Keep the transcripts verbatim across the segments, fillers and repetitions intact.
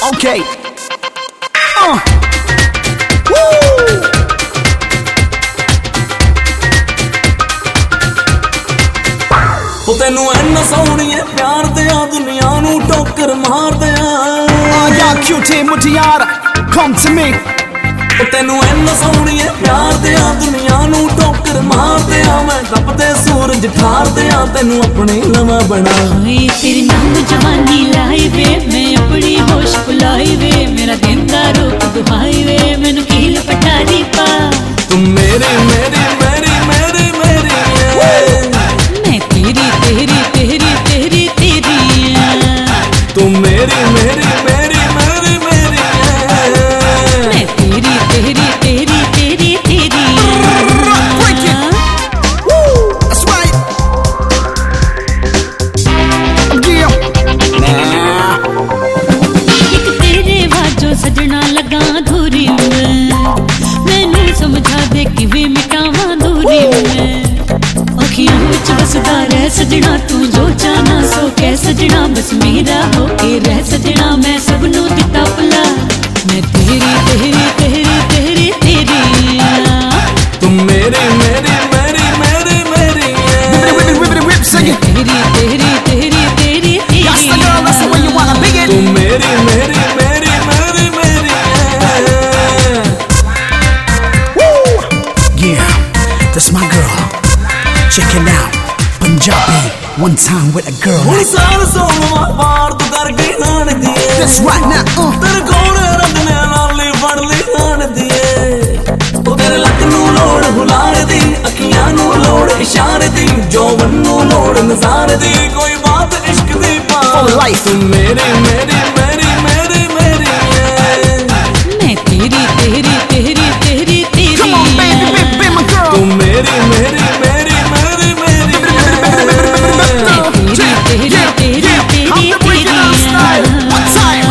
Okay. Uh. Woo. ਉਹ ਤੈਨੂੰ ਐਨਾ ਸੋਹਣੀਏ ਪਿਆਰ ਦਿਆਂ ਦੁਨੀਆ ਨੂੰ ਟੋਕਰ ਮਾਰ ਦਿਆਂ Ah, yeah, cutie mutiara, come to me. ਉਹ ਤੈਨੂੰ ਐਨਾ ਸੋਹਣੀਏ ਪਿਆਰ ਦਿਆਂ ਦੁਨੀਆ ਨੂੰ ਟੋਕਰ ਮਾਰ ਦਿਆਂ ਮੈਂ ਤਪਦੇ ਸੂਰਜ ਠਾਰ ਦਿਆਂ ਤੈਨੂੰ ਆਪਣੇ ਲਵਾਂ ਬਣਾ ਓਏ ਤੇਰੇ ਨਾਮ ਜਵਾਨੀ ਲਾਈ ਵੇ ਮੈਂ ਆਪਣੀ ਹੋਸ਼ ਭੁਲਾਈ ਵੇ ਮੇਰਾ ਦਿਨ ਦਾ ਰੂਪ ਦੁਹਾਈ ਵੇ ਮੈਨੂੰ ਕੀਲ ਪਟਾਰੀ ਪਾ ਤੂੰ ਮੇਰੀ ਮੇਰੀ ਮੇਰੀ ਮੇਰੀ ਮੇਰੀ ਏ ਮੈਂ ਤੇਰੀ ਤੇਰੀ ਤੇਰੀ ਤੇਰੀ ਤੇਰੀ ਤੂੰ ਮੇਰੀ ਮੇਰੀ ਮੇਰੀ ਮੇਰੀ ਮੇਰੀ ਏ ਮੈਂ ਤੇਰੀ ਤੇਰੀ ਤੇਰੀ ਤੇਰੀ ਤੇਰੀ Break it. Woo. That's right. Yeah. Nah. ਇੱਕ ਤੇਰੇ ਵਾਜੋ ਸਜਣਾ ਲਗਾ ਧੂਰੀ ਮੈਂ ਮੈਨੂੰ ਸਮਝਾ ਦੇ ਕਿਵੇਂ ਮਿਟਾਵਾਂ ਦੂਰੀ ਮੈਂ ਅੱਖੀਆਂ ਵਿੱਚ ਵਸਦਾ ਰਹਿ ਸਜਣਾ ਤੂੰ ਜੋ ਚਾਹਨਾ ਸੋ ਕਹਿ ਸਜਣਾ ਬਸ ਮੇਰਾ ਹੋ ਕੇ ਰਹਿ ਸਜਣਾ ਮੈਂ ਸਭ ਨੂੰ ਦਿੱਤਾ ਭੁਲਾ ਮੈਂ ਤੇਰੀ ਤੇਰੀ ਤੇਰੀ ਤੇਰੀ ਤੇਰੀ ਤੂੰ ਮੇਰੀ ਮੇਰੀ ਮੇਰੀ ਮੇਰੀ ਮੇਰੀ ਏ Whip it, whip it, whip, sing it. ਤੇਰੀ ਤੇਰੀ ਤੇਰੀ ਤੇਰੀ ਤੇਰੀ That's the girl, that's the way you wanna big ਤੂੰ it. ਮੇਰੀ ਮੇਰੀ ਮੇਰੀ ਮੇਰੀ ਮੇਰੀ ਏ Woo. Yeah, that's my girl. Check it out. Punjabi, one time with a girl ਹੁਣ like ਸਾਲ ਸੋਮਾ ਪਾਰ ਤੂੰ ਕਰ ਗਈ ਹਾਣ ਦੀ this right now. Uh. ਤੇਰੇ ਕੋਲ ਰੰਗ ਨੇ ਲਾਲੀ ਫੜ ਲਈ ਹਾਣ ਦੀ ਉਹ ਤੇਰੇ ਲੱਕ ਨੂੰ ਲੋੜ ਹੁਲਾਰੇ ਦੀ ਅੱਖੀਆਂ ਨੂੰ ਲੋੜ ਇਸ਼ਾਰੇ ਦੀ ਜੋਬਨ ਨੂੰ ਲੋੜ ਨਜ਼ਾਰੇ ਦੀ ਕੋਈ ਬਾਤ ਇਸ਼ਕ ਦੀ ਪਾ For life. ਤੂੰ ਮੇਰੀ ਮੇਰੀ ਮੇਰੀ ਮੇਰੀ ਮੇਰੀ ਏ ਮੈਂ ਤੇਰੀ ਤੇਰੀ ਤੇਰੀ ਤੇਰੀ ਤੇਰੀ Come on, baby, baby, be my girl. ਤੂੰ ਮੇਰੀ ਮੇਰੀ ਮੇਰੀ ਮੇਰੀ ਮੇਰੀ ਤੇਰੀ ਤੇਰੀ ਤੇਰੀ ਤੇਰੀ I'm the original style. One time.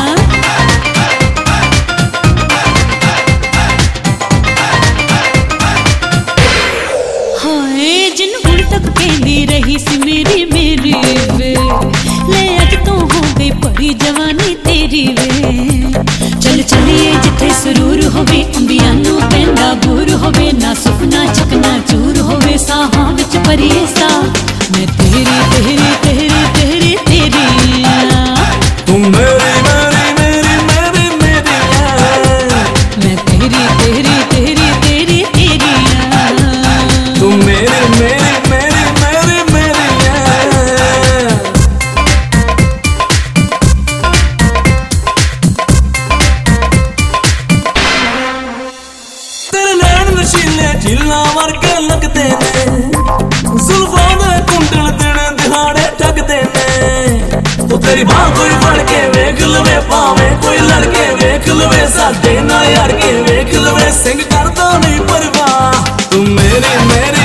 ਹਾਏ ਜਿਨ ਹੁਣ ਤੱਕ ਕਹਿੰਦੀ ਰਹੀ ਸੀ ਮੇਰੀ ਮੇਰੀ ਵੇ ਲੈ ਅੱਜ ਤੋਂ ਹੋ ਗਈ ਭਰੀ ਜਵਾਨੀ ਤੇਰੀ ਵੇ ਚੱਲ ਚੱਲੀਏ ਜਿੱਥੇ ਸਰੂਰ ਹੋਵੇ ਅੰਬੀਆਂ ਨੂੰ ਪੈਂਦਾ ਬੂਰ ਹੋਵੇ ਨਾ ਸੁਪਨਾ ਚਕਨਾ ਚੂਰ ਹੋਵੇ ਸਾਹਾਂ ਵਿੱਚ ਭਰੀਏ ਸਾ ਮੈਂ ਤੇਰੀ ਤੇਰੀ ਤੇਰੀ ਤੇਰੀ ਤੇਰੀ ਤੂੰ ਮੇਰੀ ਮੇਰੀ ਮੇਰੀ ਮੇਰੀ ਮੇਰੀ ਏ ਮੈਂ ਤੇਰੀ ਤੇਰੀ ਤੇਰੀ ਤੇਰੀ ਤੇਰੀ ਤੂੰ ਮੇਰੀ ਮੇਰੀ ਮੇਰੀ ਮੇਰੀ ਮੇਰੀ ਏ ਤੇਰੇ ਨੈਣ ਨਸ਼ੀਲੇ ਝੀਲਾਂ ਵਰਗੇ ਲੱਗਦੇ ਨੇ ਜ਼ੁਲਫਾਂ ਦੇ ਕੁੰਡਲ ਦਿਨ ਦਿਹਾੜੇ ਠੱਗਦੇ ਨੇ ਉਹ ਤੇਰੀ ਬਾਹ ਕੋਈ ਫੜ ਕੇ ਵੇਖ ਲਵੇ ਭਾਵੇਂ ਕੋਈ ਲੜ ਕੇ ਵੇਖ ਲਵੇ ਸਾਡੇ ਨਾਲ ਯਾਰ ਕੇ ਵੇਖ ਲਵੇ ਸਿੰਘ ਕਰਦਾ ਨਹੀਂ ਪਰਵਾਹ ਤੂੰ ਮੇਰੀ ਮੇਰੀ